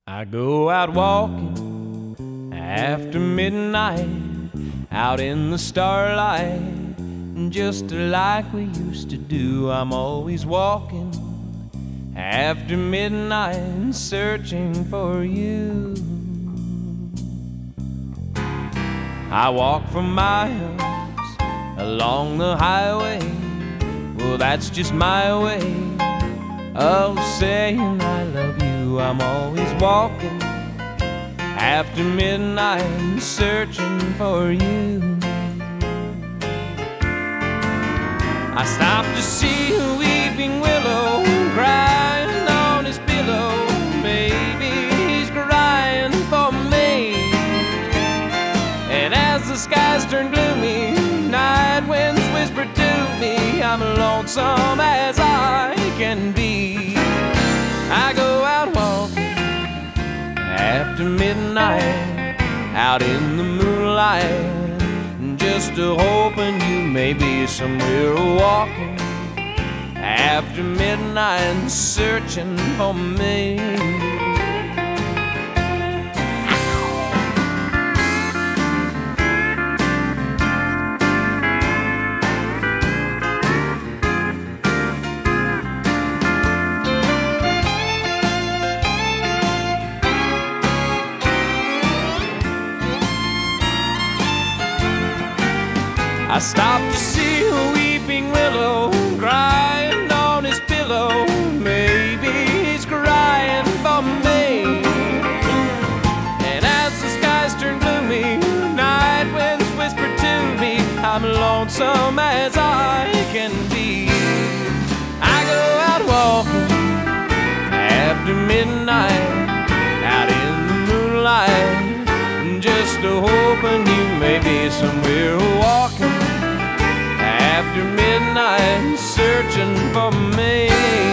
I go out walking after midnight, out in the starlight, just like we used to do. I'm always walking after midnight, searching for you. I walk for miles along the highway, well, that's just my way of saying I love you. I'm always walking after midnight, searching for you. I stop to see a weeping willow crying on his pillow. Maybe he's crying for me. And as the skies turn gloomy, night winds whisper to me, I'm lonesome as I can be. I go out walking after midnight, out in the moonlight, just hoping you may be somewhere walking after midnight, searching for me. I stop to see a weeping willow crying on his pillow. Maybe he's crying for me. And as the skies turn gloomy, night winds whisper to me, I'm lonesome as I can be. I go out walking after midnight, out in the moonlight, just hoping you may be somewhere walking after midnight, searching for me.